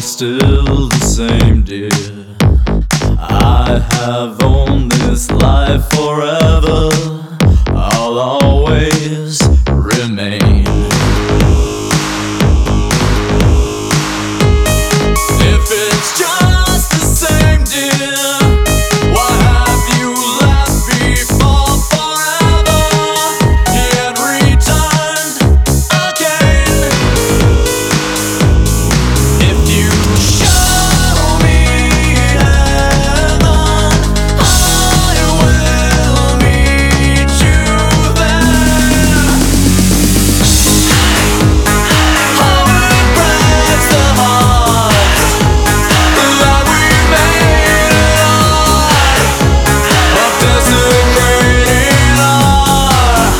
still the same, dear. I have owned this life forever. I'll always remain. If it's just the same, dear, why have you left before forever yet returned again? If you show me heaven, I will meet you there. How it breaks the heart that we made of desecrating our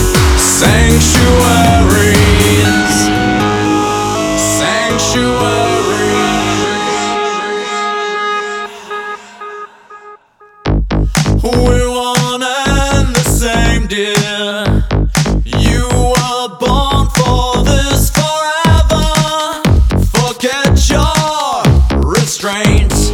sanctuaries. We're one and the same, dear. You were born for this forever. Forget your restraints.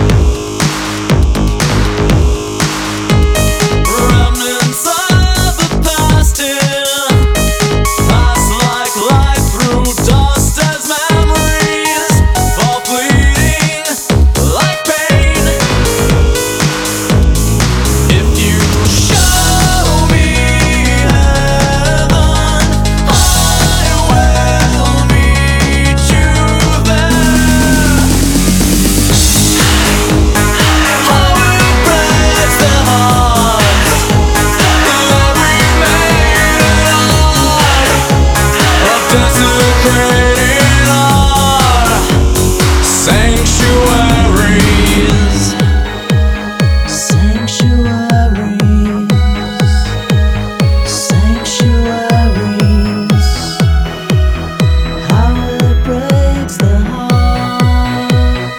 Remnants of the past, dear, pass like light through dust as memories fall fleeting like pain. If you show me heaven, I will meet you there. How it breaks the heart that we made of desecrating our sanctuaries. Sanctuaries. How it breaks the heart.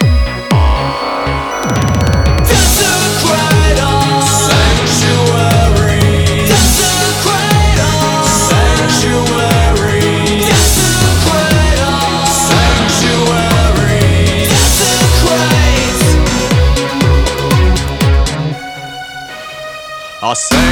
Desecrate our sanctuaries. Desecrate our sanctuaries. Desecrate our sanctuaries. Desecrate our sanctuaries.